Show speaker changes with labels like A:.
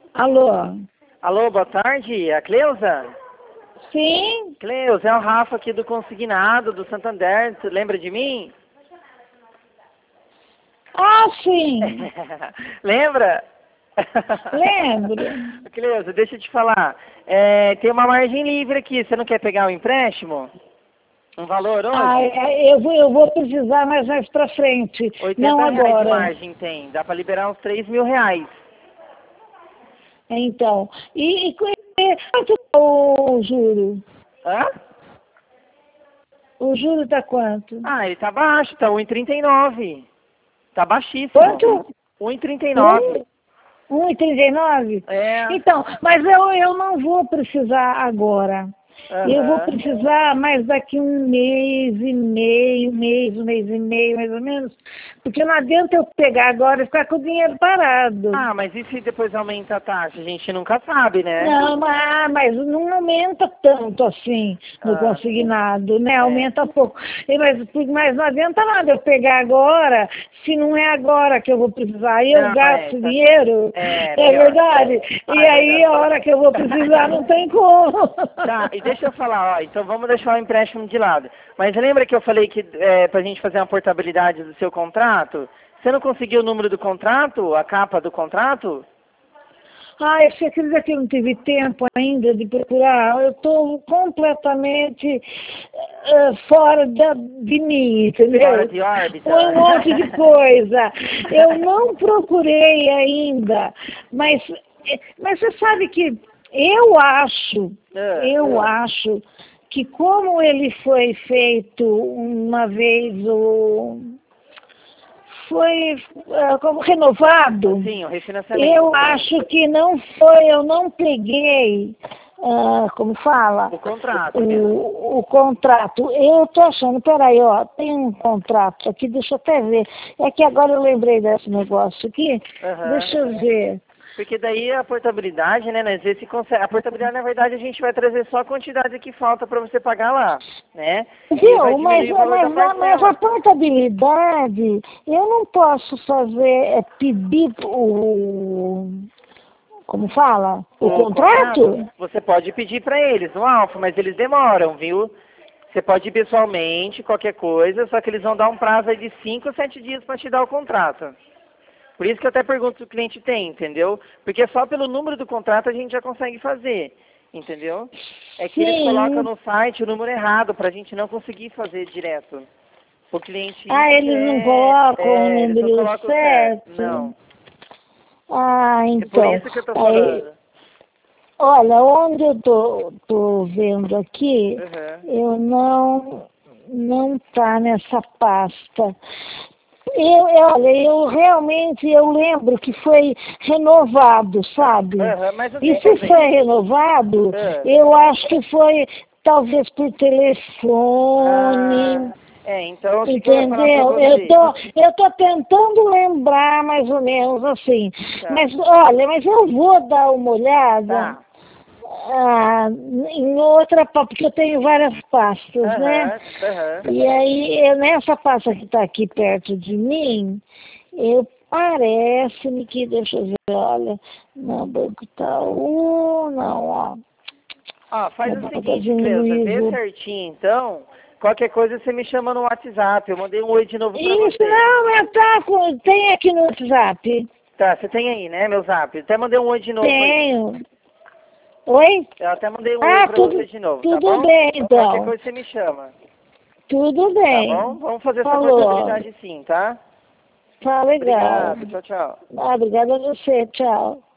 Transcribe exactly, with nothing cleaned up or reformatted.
A: Alô?
B: Alô, boa tarde, é a Cleusa?
A: Sim?
B: Cleusa, é o Rafa aqui do Consignado, do Santander, você lembra de mim?
A: Ah, sim.
B: Lembra?
A: Lembro.
B: Cleusa, deixa eu te falar, é, tem uma margem livre aqui, você não quer pegar um empréstimo? Um valor hoje?
A: Ah, é, eu vou, eu vou precisar mais mais pra frente. Não
B: oitenta reais de
A: agora.
B: margem tem, dá pra liberar uns três mil reais.
A: Então. E, e quanto é o juro?
B: Hã?
A: O juro tá quanto?
B: Ah, ele tá baixo, tá um e trinta e nove. Tá baixíssimo.
A: Quanto?
B: um e trinta e nove.
A: Um? Um e trinta e nove?
B: É.
A: Então, mas eu, eu não vou precisar agora. Eu vou
B: Aham.
A: precisar mais daqui um mês e meio, mês, um mês e meio, mais ou menos. Porque não adianta eu pegar agora e ficar com o dinheiro parado.
B: Ah, mas e se depois aumenta a taxa? A gente nunca sabe, né?
A: Não, mas, mas não aumenta tanto assim no
B: Ah,
A: consignado, né?
B: é.
A: Aumenta pouco. E, Mas, mas não adianta nada eu pegar agora, se não é agora que eu vou precisar. Aí eu
B: Não,
A: gasto
B: é, tá-
A: dinheiro,
B: é,
A: é
B: pior.
A: verdade.
B: Ah,
A: E
B: é
A: aí
B: verdade.
A: a hora que eu vou precisar não tem como.
B: Tá, e deixa eu falar, ó, então vamos deixar o empréstimo de lado. Mas lembra que eu falei que é, pra gente fazer uma portabilidade do seu contrato? Você não conseguiu o número do contrato, a capa do contrato?
A: Ai, você acredita que eu não tive tempo ainda de procurar? Eu estou completamente eh, fora da, de mim, entendeu?
B: Fora de órbita?
A: Foi um monte de coisa. Eu não procurei ainda, mas, eh, mas você sabe que eu acho,
B: Ah,
A: eu acho que como ele foi feito uma vez o foi eh, como renovado.
B: sim, o refinanciamento.
A: Eu acho que não foi, eu não peguei, ah, como fala,
B: O contrato mesmo.
A: o, o contrato. Eu tô achando, peraí, ó, tem um contrato aqui, deixa eu até ver. É que agora eu lembrei desse negócio aqui,
B: Aham.
A: deixa eu ver.
B: Porque daí a portabilidade, né, às vezes se consegue. A portabilidade, na verdade, a gente vai trazer só a quantidade que falta para você pagar lá, né? E vai
A: Viu, mas,
B: diminuir o valor da
A: mas, a- mas
B: parcela.
A: a portabilidade, eu não posso fazer, é, pedir o, como fala, o,
B: O
A: contrato?
B: você pode pedir para eles no Alfa, mas eles demoram, viu? Você pode ir pessoalmente, qualquer coisa, só que eles vão dar um prazo aí de cinco ou sete dias para te dar o contrato. Por isso que eu até pergunto se o cliente tem, entendeu? Porque só pelo número do contrato a gente já consegue fazer, entendeu? É que eles colocam
A: Sim.
B: no site o número errado para a gente não conseguir fazer direto. O cliente ir,
A: Ah,
B: porque
A: eles não
B: é,
A: colocam o
B: é, eles não
A: número
B: colocam o certo.
A: certo.
B: Não.
A: Ah,
B: É por
A: então.
B: isso que eu tô
A: Aí,
B: falando.
A: olha, onde eu tô, tô vendo aqui,
B: Uhum.
A: eu não, não tá nessa pasta. Eu, eu, olha, eu realmente, eu lembro que foi renovado, sabe?
B: Uhum, mas não
A: E
B: tem
A: se
B: problema.
A: foi renovado,
B: Ah.
A: eu acho que foi talvez por telefone.
B: Ah, é, então o que, que eu ia falar pra
A: Entendeu? Eu
B: você?
A: tô, eu tô tentando lembrar mais ou menos assim.
B: Tá,
A: Mas olha, mas eu vou dar uma olhada
B: tá.
A: ah, em outra, pa- porque eu tenho várias pastas, né?
B: Aham, aham.
A: E aí, eu- nessa pasta que está aqui perto de mim, eu parece-me que, deixa eu ver, olha, não, Banco Itaú, não, ó.
B: Ó, faz
A: É
B: o seguinte,
A: Magazine
B: Cleusa, vê
A: Luiza.
B: certinho então. Qualquer coisa você me chama no WhatsApp. Eu mandei um oi de novo pra
A: Isso,
B: você.
A: não, mas tá com, tem aqui no WhatsApp.
B: Tá, você tem aí, né, meu zap? Eu até mandei um oi de novo aí.
A: Tenho. Oi?
B: Eu até mandei um oi
A: Ah,
B: pra você
A: tudo,
B: de novo, tá
A: tudo
B: bom?
A: bem,
B: Qualquer
A: então.
B: coisa você me chama,
A: Tudo
B: tá bom?
A: bem.
B: Vamos fazer essa
A: Falou.
B: portabilidade sim, tá?
A: Tá legal.
B: Obrigado, tchau, tchau.
A: Ah, obrigada a você. Tchau.